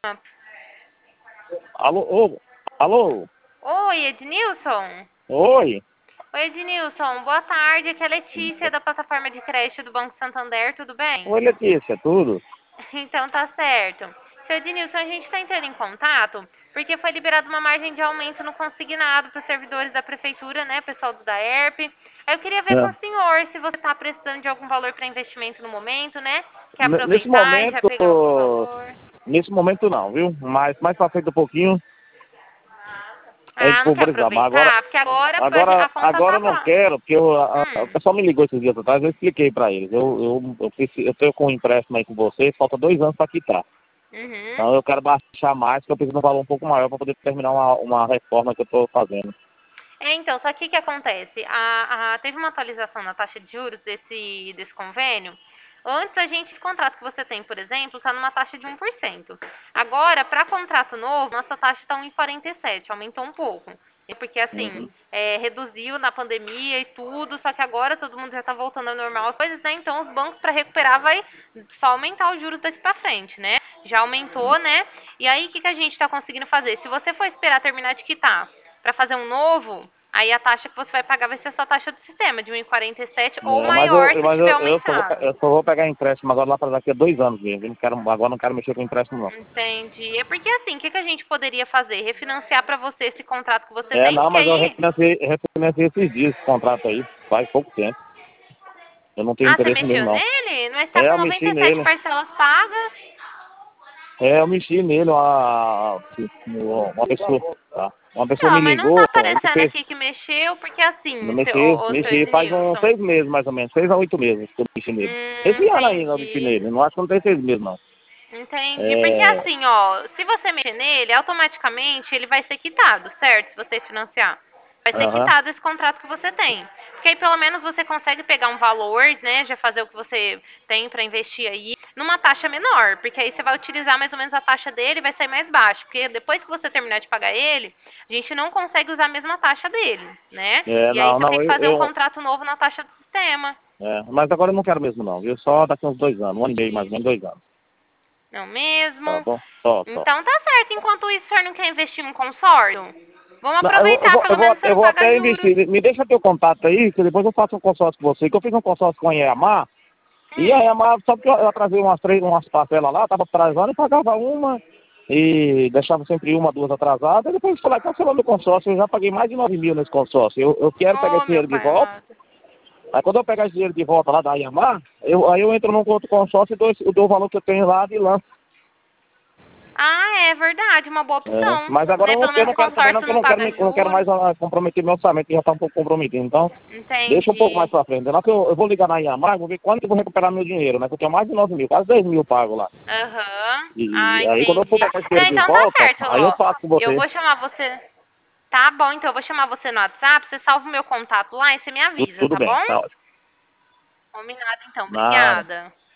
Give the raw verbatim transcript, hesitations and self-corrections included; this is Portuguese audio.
Alô, ô, alô? Oi, Ednilson? Oi? Oi, Ednilson. Boa tarde. Aqui é a Letícia, da plataforma de crédito do Banco Santander. Tudo bem? Oi, Letícia, tudo? Então tá certo. Seu Ednilson, a gente está entrando em contato porque foi liberada uma margem de aumento no consignado para os servidores da prefeitura, né, pessoal do DAERP. Eu queria ver com É. o senhor se você está precisando de algum valor para investimento no momento, né? Quer N- Nesse aproveitar e já momento, pegar algum valor? nesse momento não, viu? Mas mais pra frente um pouquinho, a gente Ah, não quer pulverizar. Mas agora, aproveitar? Porque agora agora, a conta agora tá eu não boa. quero, porque eu, a, a- o Hum. pessoal me ligou esses dias atrás, eu expliquei pra eles. Eu, eu, eu, preciso, eu tenho com um empréstimo aí com vocês, falta dois anos pra quitar. Uhum. Então eu quero baixar mais, porque eu preciso de um valor um pouco maior pra poder terminar uma, uma reforma que eu tô fazendo. É, então, só que o que acontece? A, a- teve uma atualização na taxa de juros desse, desse convênio. Antes, a gente, esse contrato que você tem, por exemplo, está numa taxa de um por cento. Agora, para contrato novo, nossa taxa está um vírgula quarenta e sete, aumentou um pouco. É porque, assim, Uhum. é, reduziu na pandemia e tudo, só que agora todo mundo já está voltando ao normal as coisas, né? Então, os bancos, para recuperar, vai só aumentar os juros daqui para frente, né? Já aumentou, né? E aí, o que, que a gente está conseguindo fazer? Se você for esperar terminar de quitar para fazer um novo, aí a taxa que você vai pagar vai ser a sua taxa do sistema, de um vírgula quarenta e sete ou É, mas eu, maior se mas tiver eu, eu, só vou, aumentado. eu só vou pegar empréstimo agora lá para daqui a dois anos mesmo. Eu não quero, agora não quero mexer com empréstimo não. Entendi. É porque assim, o que, que a gente poderia fazer? Refinanciar para você esse contrato que você É, tem, não, porque mas eu aí... refinanciei, refinanciei esses dias esse contrato aí, faz pouco tempo. Eu não tenho Ah, você interesse mesmo, mexeu não. nele? Mas está É, com eu mexi noventa e sete nele. parcelas pagas. É, eu mexi nele, uma, uma pessoa, tá? Uma pessoa Então, me mas não tá ligou, ele aparecendo fez, aqui que mexeu, porque assim, não seu, mexi, ô, ô, seu mexi faz uns Ednilson. seis meses mais ou menos, seis a oito meses que eu mexi nele. Hum, Esse ano ainda eu mexi entendi. nele, não acho que não tem seis meses não. Entendi. Porque É, assim, ó, se você mexer nele, automaticamente ele vai ser quitado, certo? Se você financiar. Vai ser aham, quitado esse contrato que você tem. Porque aí pelo menos você consegue pegar um valor, né? Já fazer o que você tem para investir aí, numa taxa menor. Porque aí você vai utilizar mais ou menos a taxa dele e vai sair mais baixo. Porque depois que você terminar de pagar ele, a gente não consegue usar a mesma taxa dele, né? é, E aí não, você vai não, ter que eu, fazer um eu contrato novo na taxa do sistema. é, mas agora eu não quero mesmo não, viu? Só daqui uns dois anos, um ano e meio mais ou menos, dois anos. Não Tá mesmo? bom? Só, só. Então tá certo. Enquanto isso, o senhor não quer investir num consórcio? Vamos Não, eu, eu, aproveitar, vou, eu, pelo vou, menos você eu não vou paga até juros. investir. Me deixa teu contato aí, que depois eu faço um consórcio com você. Que eu fiz um consórcio com a Iamar. E a Hum. Iamar, só porque eu eu atrasei umas três, umas parcelas lá, tava atrasando e pagava uma. E deixava sempre uma, duas atrasadas. E depois foi lá cancelando o consórcio. Eu já paguei mais de nove mil nesse consórcio. Eu, eu quero pegar Oh, esse meu dinheiro de pai volta. amado. Aí quando eu pegar esse dinheiro de volta lá da Iamar, eu, aí eu entro num outro consórcio e dou, esse- eu dou o valor que eu tenho lá de lança. Ah, é verdade. Uma boa É, opção. mas agora Né? eu não, Pelo eu menos não o quero também não, consórcio porque eu não não quero, me- paga eu não quero juros. mais ah, comprometer meu orçamento, que já está um pouco comprometido. Então, deixa um pouco mais Entendi. pra frente. Lá que eu, eu vou ligar na Iamar, vou ver quando que eu vou recuperar meu dinheiro, né? Porque eu tenho mais de nove mil, quase dez mil pago lá. Aham. Ah, E aí quando eu for entendi. pegar esse Não, dinheiro de então tá volta, certo, aí eu ó. faço com Eu você. vou chamar você. Tá bom, então eu vou chamar você no WhatsApp, você salva o meu contato lá e você me Tu- avisa, Tudo tá bem, bom? tá ótimo. Combinado então. Nada. Obrigada.